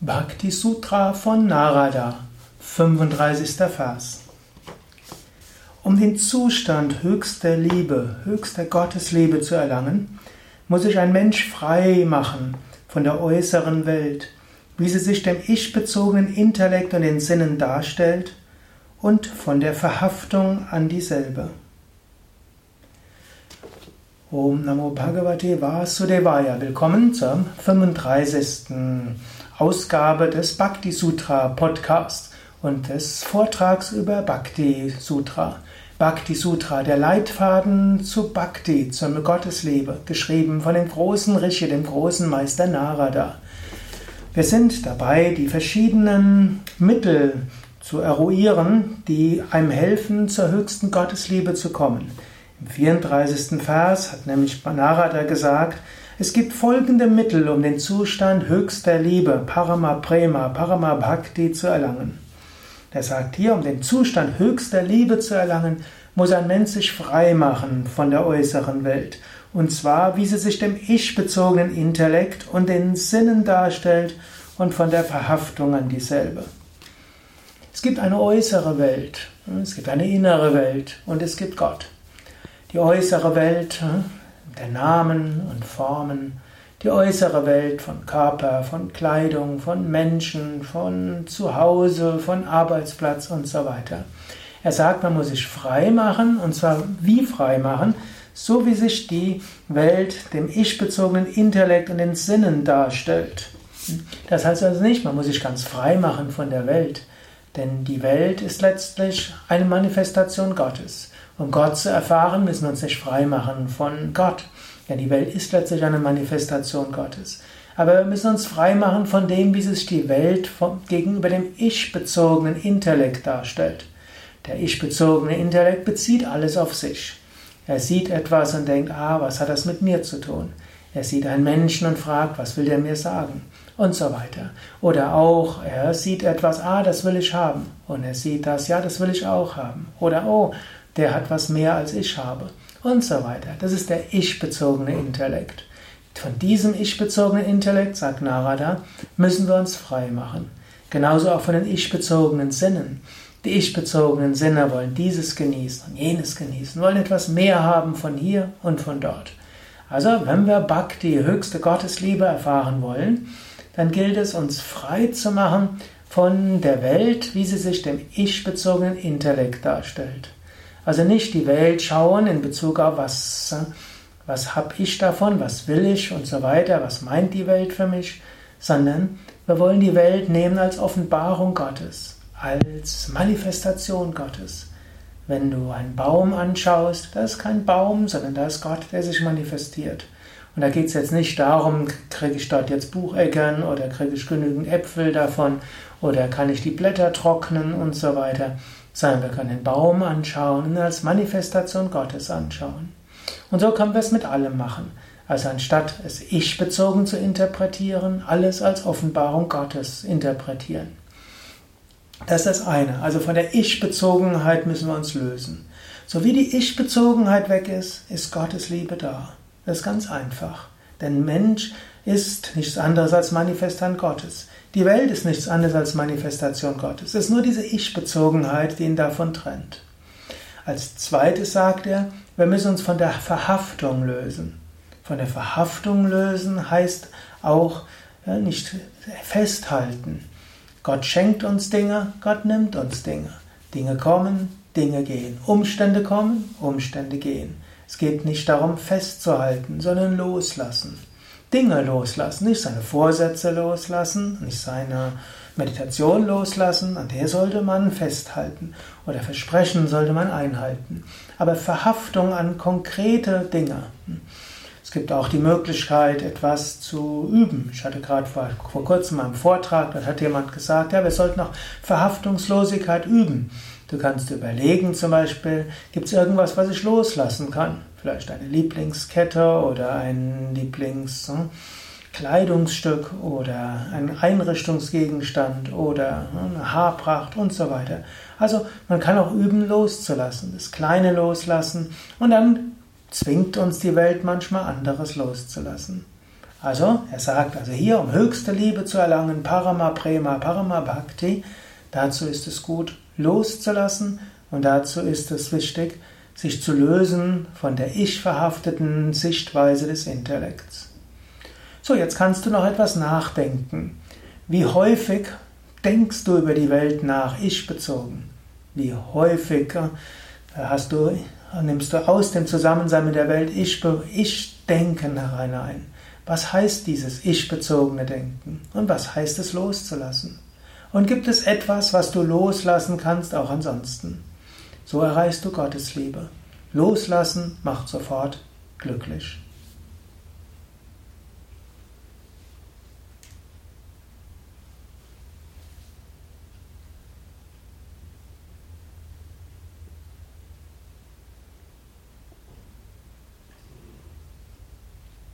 Bhakti Sutra von Narada, 35. Vers. Um den Zustand höchster Liebe, höchster Gottesliebe zu erlangen, muss sich ein Mensch frei machen von der äußeren Welt, wie sie sich dem ich-bezogenen Intellekt und den Sinnen darstellt, und von der Verhaftung an dieselbe. Om Namo Bhagavate Vasudevaya. Willkommen zur 35. Ausgabe des Bhakti Sutra Podcasts und des Vortrags über Bhakti Sutra. Bhakti Sutra, der Leitfaden zu Bhakti, zur Gottesliebe, geschrieben von dem großen Rishi, dem großen Meister Narada. Wir sind dabei, die verschiedenen Mittel zu eruieren, die einem helfen, zur höchsten Gottesliebe zu kommen. Im 34. Vers hat nämlich Narada gesagt, es gibt folgende Mittel, um den Zustand höchster Liebe, Parama Prema, Parama Bhakti zu erlangen. Er sagt hier, um den Zustand höchster Liebe zu erlangen, muss ein Mensch sich frei machen von der äußeren Welt. Und zwar, wie sie sich dem ich-bezogenen Intellekt und den Sinnen darstellt und von der Verhaftung an dieselbe. Es gibt eine äußere Welt, es gibt eine innere Welt und es gibt Gott. Die äußere Welt der Namen und Formen, die äußere Welt von Körper, von Kleidung, von Menschen, von Zuhause, von Arbeitsplatz und so weiter. Er sagt, man muss sich frei machen, und zwar wie frei machen? So wie sich die Welt dem ich-bezogenen Intellekt und den Sinnen darstellt. Das heißt also nicht, man muss sich ganz frei machen von der Welt, denn die Welt ist letztlich eine Manifestation Gottes. Um Gott zu erfahren, müssen wir uns nicht frei machen von Gott. Ja, die Welt ist letztlich eine Manifestation Gottes. Aber wir müssen uns frei machen von dem, wie sich die Welt gegenüber dem ich-bezogenen Intellekt darstellt. Der ich-bezogene Intellekt bezieht alles auf sich. Er sieht etwas und denkt, was hat das mit mir zu tun? Er sieht einen Menschen und fragt, was will der mir sagen? Und so weiter. Oder auch, er sieht etwas, das will ich haben. Und er sieht das, das will ich auch haben. Oder, der hat was mehr als ich habe. Und so weiter. Das ist der ich-bezogene Intellekt. Von diesem ich-bezogenen Intellekt, sagt Narada, müssen wir uns frei machen. Genauso auch von den ich-bezogenen Sinnen. Die ich-bezogenen Sinne wollen dieses genießen und jenes genießen, wollen etwas mehr haben von hier und von dort. Also, wenn wir Bhakti, höchste Gottesliebe, erfahren wollen, dann gilt es, uns frei zu machen von der Welt, wie sie sich dem ich-bezogenen Intellekt darstellt. Also nicht die Welt schauen in Bezug auf was habe ich davon, was will ich und so weiter, was meint die Welt für mich, sondern wir wollen die Welt nehmen als Offenbarung Gottes, als Manifestation Gottes. Wenn du einen Baum anschaust, da ist kein Baum, sondern da ist Gott, der sich manifestiert. Und da geht es jetzt nicht darum, kriege ich dort jetzt Bucheckern oder kriege ich genügend Äpfel davon oder kann ich die Blätter trocknen und so weiter, sondern wir können den Baum anschauen und als Manifestation Gottes anschauen. Und so können wir es mit allem machen. Also anstatt es ich-bezogen zu interpretieren, alles als Offenbarung Gottes interpretieren. Das ist das eine. Also von der Ich-Bezogenheit müssen wir uns lösen. So wie die Ich-Bezogenheit weg ist, ist Gottes Liebe da. Das ist ganz einfach. Denn Mensch ist nichts anderes als Manifestant Gottes. Die Welt ist nichts anderes als Manifestation Gottes. Es ist nur diese Ich-Bezogenheit, die ihn davon trennt. Als zweites sagt er, wir müssen uns von der Verhaftung lösen. Von der Verhaftung lösen heißt auch nicht festhalten. Gott schenkt uns Dinge, Gott nimmt uns Dinge. Dinge kommen, Dinge gehen. Umstände kommen, Umstände gehen. Es geht nicht darum, festzuhalten, sondern loslassen. Dinge loslassen, nicht seine Vorsätze loslassen, nicht seine Meditation loslassen, an der sollte man festhalten. Oder Versprechen sollte man einhalten. Aber Verhaftung an konkrete Dinge. Es gibt auch die Möglichkeit, etwas zu üben. Ich hatte gerade vor kurzem einen Vortrag, da hat jemand gesagt, wir sollten auch Verhaftungslosigkeit üben. Du kannst überlegen zum Beispiel, gibt es irgendwas, was ich loslassen kann? Vielleicht eine Lieblingskette oder ein Lieblingskleidungsstück oder ein Einrichtungsgegenstand oder eine Haarpracht und so weiter. Also man kann auch üben, loszulassen, das Kleine loslassen und dann zwingt uns die Welt manchmal anderes loszulassen. Also, er sagt also hier, um höchste Liebe zu erlangen, Parama Prema, Parama Bhakti, dazu ist es gut, loszulassen und dazu ist es wichtig, sich zu lösen von der ich-verhafteten Sichtweise des Intellekts. So, jetzt kannst du noch etwas nachdenken. Wie häufig denkst du über die Welt nach, ich-bezogen? Wie häufig nimmst du aus dem Zusammensein mit der Welt Ich-Denken hinein? Was heißt dieses ich-bezogene Denken? Und was heißt es loszulassen? Und gibt es etwas, was du loslassen kannst, auch ansonsten? So erreichst du Gottes Liebe. Loslassen macht sofort glücklich.